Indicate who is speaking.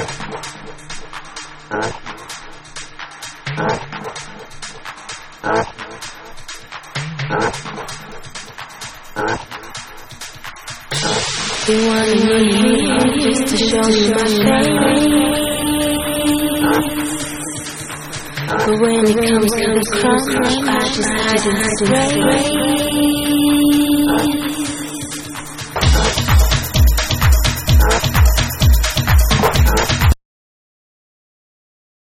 Speaker 1: You wanted me just to show me my face, but when it comes to the crunch, I just hide and stray.